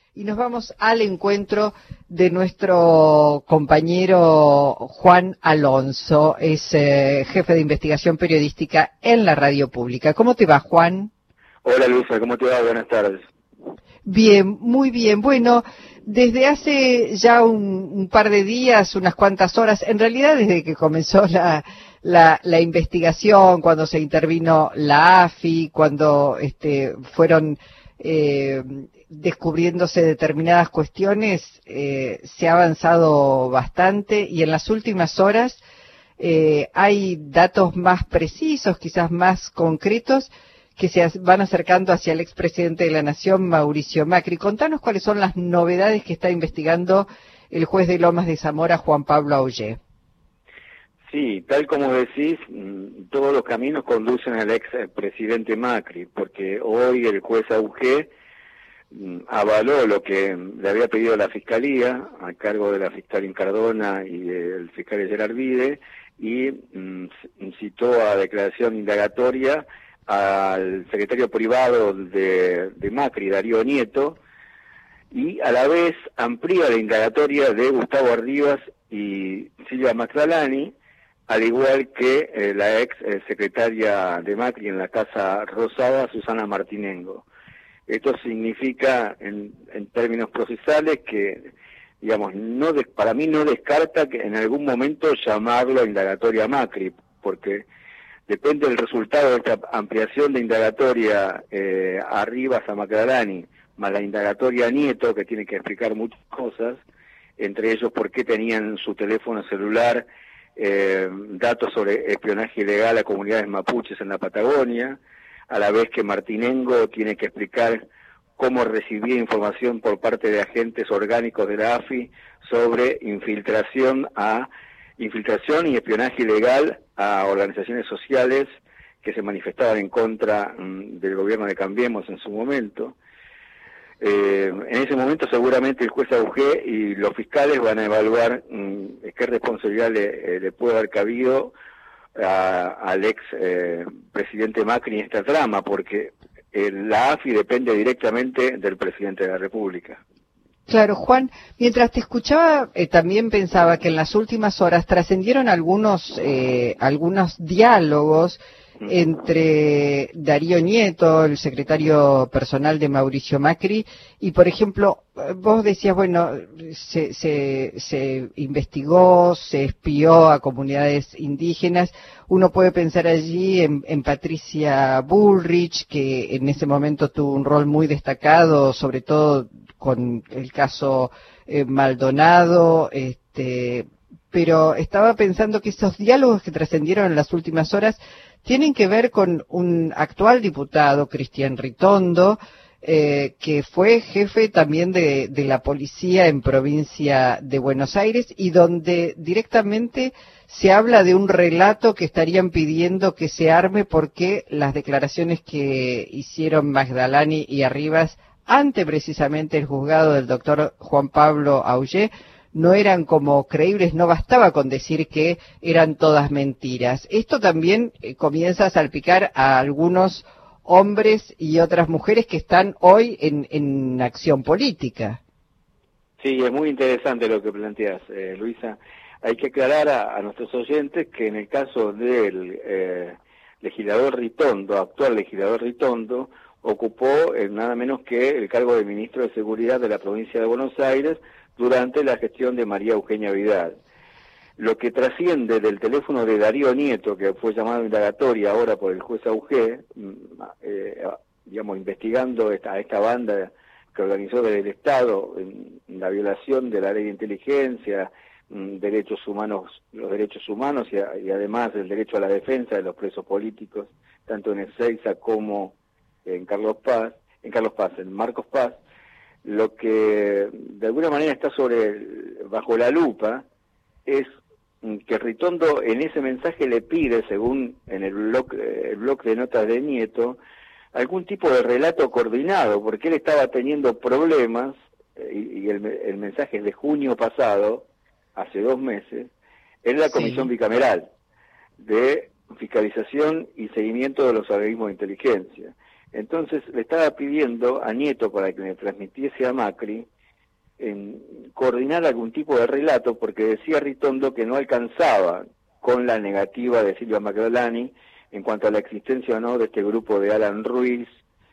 y nos vamos al encuentro de nuestro compañero Juan Alonso, es jefe de investigación periodística en la radio pública. ¿Cómo te va, Juan? Hola Luisa, ¿cómo te va? Buenas tardes. Bien, muy bien. Bueno, desde hace ya un par de días, unas cuantas horas, en realidad desde que comenzó la investigación, cuando se intervino la AFI, cuando fueron descubriéndose determinadas cuestiones, se ha avanzado bastante y en las últimas horas hay datos más precisos, quizás más concretos, que se van acercando hacia el expresidente de la Nación, Mauricio Macri. Contanos cuáles son las novedades que está investigando el juez de Lomas de Zamora, Juan Pablo Augé. Sí, tal como decís, todos los caminos conducen al expresidente Macri, porque hoy el juez Augé avaló lo que le había pedido la Fiscalía, a cargo de la fiscal Incardona y del fiscal Gerard Vide, y citó a declaración indagatoria al secretario privado de Macri, Darío Nieto, y a la vez amplía la indagatoria de Gustavo Ardivas y Silvia Magdalani, al igual que la ex secretaria de Macri en la Casa Rosada, Susana Martinengo. Esto significa, en términos procesales, que, digamos, para mí no descarta que en algún momento llamarlo indagatoria Macri, porque depende del resultado de esta ampliación de indagatoria Arribas a Magdalani, más la indagatoria a Nieto, que tiene que explicar muchas cosas, entre ellos por qué tenían en su teléfono celular datos sobre espionaje ilegal a comunidades mapuches en la Patagonia, a la vez que Martinengo tiene que explicar cómo recibía información por parte de agentes orgánicos de la AFI sobre infiltración y espionaje ilegal a organizaciones sociales que se manifestaban en contra del gobierno de Cambiemos en su momento. En ese momento seguramente el juez Augé y los fiscales van a evaluar qué responsabilidad le puede haber cabido al ex presidente Macri en esta trama, porque la AFI depende directamente del presidente de la República. Claro, Juan, mientras te escuchaba, también pensaba que en las últimas horas trascendieron algunos diálogos entre Darío Nieto, el secretario personal de Mauricio Macri, y por ejemplo, vos decías, bueno, se investigó, se espió a comunidades indígenas. Uno puede pensar allí en Patricia Bullrich, que en ese momento tuvo un rol muy destacado, sobre todo con el caso Maldonado, pero estaba pensando que esos diálogos que trascendieron en las últimas horas tienen que ver con un actual diputado, Cristian Ritondo, que fue jefe también de la policía en provincia de Buenos Aires, y donde directamente se habla de un relato que estarían pidiendo que se arme porque las declaraciones que hicieron Magdalani y Arribas ante precisamente el juzgado del doctor Juan Pablo Augé no eran como creíbles, no bastaba con decir que eran todas mentiras. Esto también comienza a salpicar a algunos hombres y otras mujeres que están hoy en acción política. Sí, es muy interesante lo que planteas, Luisa. Hay que aclarar a nuestros oyentes que en el caso del legislador Ritondo, actual legislador Ritondo, ocupó nada menos que el cargo de ministro de Seguridad de la provincia de Buenos Aires durante la gestión de María Eugenia Vidal. Lo que trasciende del teléfono de Darío Nieto, que fue llamado indagatoria ahora por el juez Augé, digamos, investigando a esta banda que organizó desde el Estado la violación de la ley de inteligencia, derechos humanos, los derechos humanos y además el derecho a la defensa de los presos políticos, tanto en Ezeiza como en en Marcos Paz. Lo que de alguna manera está bajo la lupa es que Ritondo en ese mensaje le pide, según en el blog de notas de Nieto, algún tipo de relato coordinado, porque él estaba teniendo problemas, y el mensaje es de junio pasado, hace 2 meses, en la Comisión Bicameral de Fiscalización y Seguimiento de los Organismos de Inteligencia. Entonces le estaba pidiendo a Nieto para que me transmitiese a Macri coordinar algún tipo de relato, porque decía Ritondo que no alcanzaba con la negativa de Silvia Magdalani en cuanto a la existencia o no de este grupo de Alan Ruiz,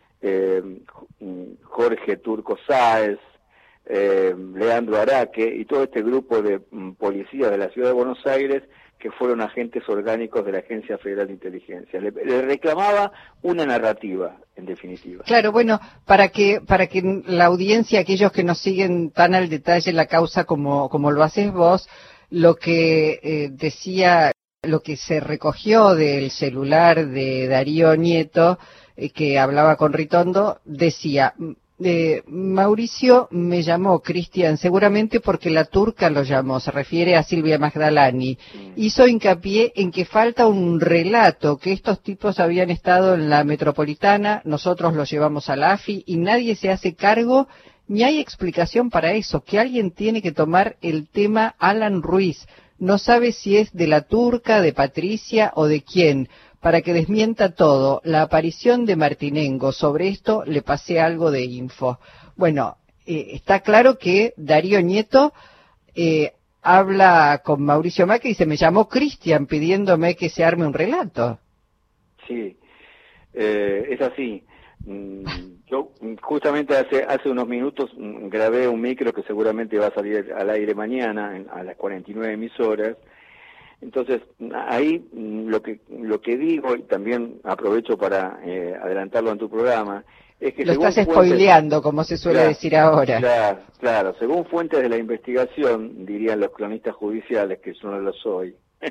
Jorge Turco Sáez, Leandro Araque y todo este grupo de policías de la ciudad de Buenos Aires que fueron agentes orgánicos de la Agencia Federal de Inteligencia. Le reclamaba una narrativa, en definitiva. Claro, bueno, para que la audiencia, aquellos que nos siguen tan al detalle la causa como lo haces vos, lo que decía, lo que se recogió del celular de Darío Nieto, que hablaba con Ritondo, decía: Mauricio me llamó Cristian, seguramente porque la turca lo llamó, se refiere a Silvia Magdalani. Hizo hincapié en que falta un relato, que estos tipos habían estado en la Metropolitana, nosotros los llevamos a la AFI y nadie se hace cargo, ni hay explicación para eso, que alguien tiene que tomar el tema Alan Ruiz. No sabe si es de la turca, de Patricia o de quién, para que desmienta todo. La aparición de Martinengo, sobre esto le pasé algo de info. Bueno, está claro que Darío Nieto habla con Mauricio Macri y se me llamó Cristian pidiéndome que se arme un relato. Sí, es así. Yo justamente hace unos minutos grabé un micro que seguramente va a salir al aire mañana a las 49 emisoras. Entonces, ahí lo que digo, y también aprovecho para adelantarlo en tu programa, es que... Lo estás spoileando, como se suele decir ahora. Claro, según fuentes de la investigación, dirían los cronistas judiciales, que yo no lo soy,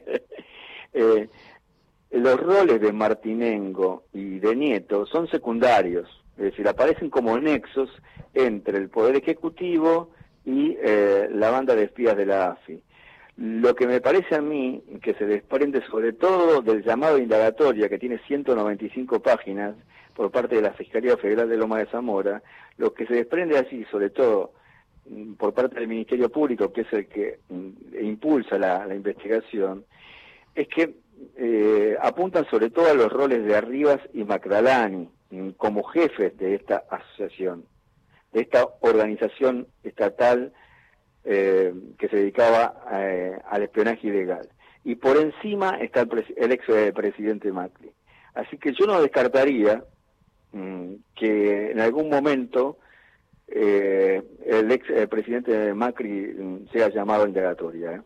los roles de Martinengo y de Nieto son secundarios, es decir, aparecen como nexos entre el Poder Ejecutivo y la banda de espías de la AFI. Lo que me parece a mí, que se desprende sobre todo del llamado de indagatoria, que tiene 195 páginas, por parte de la Fiscalía Federal de Loma de Zamora, lo que se desprende así, sobre todo por parte del Ministerio Público, que es el que impulsa la investigación, es que apuntan sobre todo a los roles de Arribas y Magdalani, como jefes de esta asociación, de esta organización estatal que se dedicaba al espionaje ilegal. Y por encima está el ex presidente Macri. Así que yo no descartaría que en algún momento el ex presidente Macri sea llamado a indagatoria.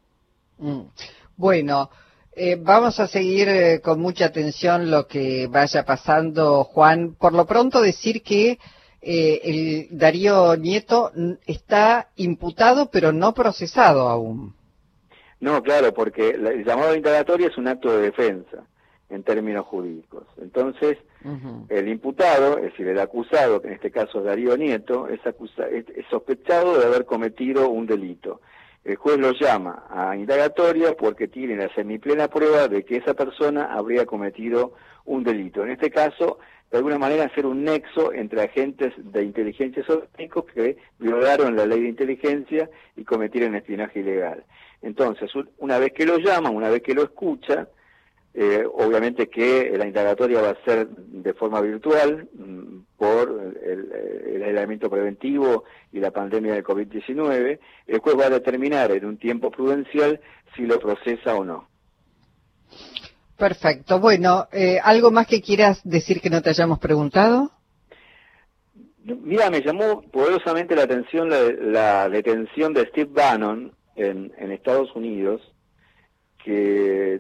Bueno, vamos a seguir con mucha atención lo que vaya pasando, Juan. Por lo pronto decir que el Darío Nieto está imputado pero no procesado aún. No, claro, porque el llamado a indagatoria es un acto de defensa en términos jurídicos. Entonces, el imputado, es decir, el acusado, que en este caso es Darío Nieto, es sospechado de haber cometido un delito. El juez lo llama a indagatoria porque tiene la semiplena prueba de que esa persona habría cometido un delito. En este caso, de alguna manera, hacer un nexo entre agentes de inteligencia orgánicos que violaron la ley de inteligencia y cometieron espionaje ilegal. Entonces, una vez que lo llaman, una vez que lo escucha, obviamente que la indagatoria va a ser de forma virtual por el aislamiento preventivo y la pandemia del COVID-19, el juez va a determinar en un tiempo prudencial si lo procesa o no. Perfecto. Bueno, ¿algo más que quieras decir que no te hayamos preguntado? Mira, me llamó poderosamente la atención la detención de Steve Bannon en Estados Unidos, que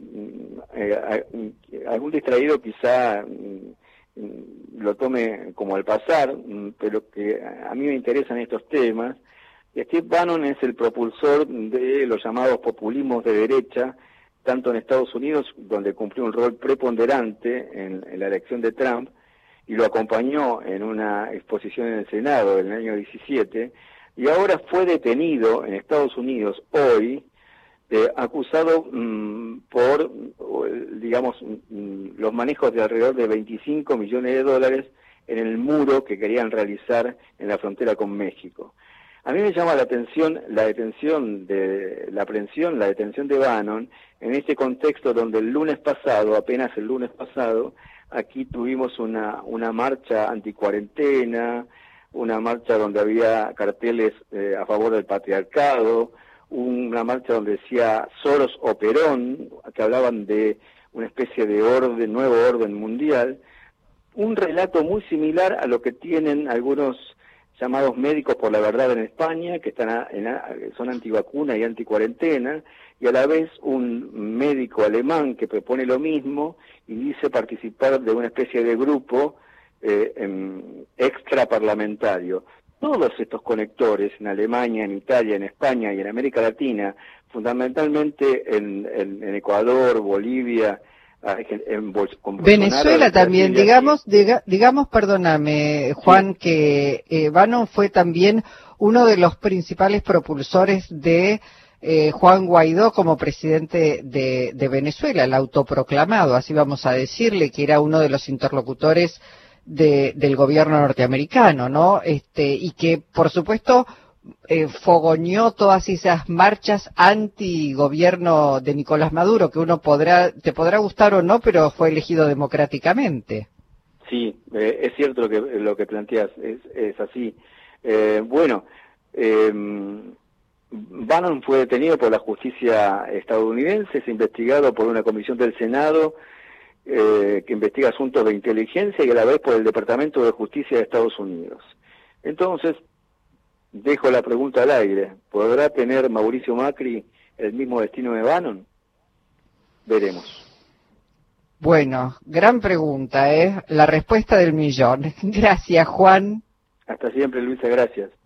algún distraído quizá lo tome como al pasar, pero que a mí me interesan estos temas. Steve Bannon es el propulsor de los llamados populismos de derecha, tanto en Estados Unidos, donde cumplió un rol preponderante en la elección de Trump, y lo acompañó en una exposición en el Senado en el año 17, y ahora fue detenido en Estados Unidos hoy, acusado por, digamos, los manejos de alrededor de 25 millones de dólares en el muro que querían realizar en la frontera con México. A mí me llama la atención la detención de Bannon en este contexto donde apenas el lunes pasado, aquí tuvimos una marcha anticuarentena, una marcha donde había carteles a favor del patriarcado, una marcha donde decía Soros o Perón, que hablaban de una especie de orden, nuevo orden mundial, un relato muy similar a lo que tienen algunos llamados médicos por la verdad en España, que son antivacuna y anticuarentena, y a la vez un médico alemán que propone lo mismo y dice participar de una especie de grupo extraparlamentario. Todos estos conectores en Alemania, en Italia, en España y en América Latina, fundamentalmente en Ecuador, Bolivia, con Venezuela también, digamos, perdóname, Juan, que Bannon fue también uno de los principales propulsores de Juan Guaidó como presidente de Venezuela, el autoproclamado, así vamos a decirle, que era uno de los interlocutores del gobierno norteamericano, ¿no? Y que, por supuesto, fogoneó todas esas marchas anti-gobierno de Nicolás Maduro, que te podrá gustar o no, pero fue elegido democráticamente. Sí, es cierto lo que planteas, es así. Bannon fue detenido por la justicia estadounidense, es investigado por una comisión del Senado que investiga asuntos de inteligencia y a la vez por el Departamento de Justicia de Estados Unidos. Entonces, dejo la pregunta al aire. ¿Podrá tener Mauricio Macri el mismo destino de Bannon? Veremos. Bueno, gran pregunta, ¿eh? La respuesta del millón. Gracias, Juan. Hasta siempre, Luisa, gracias.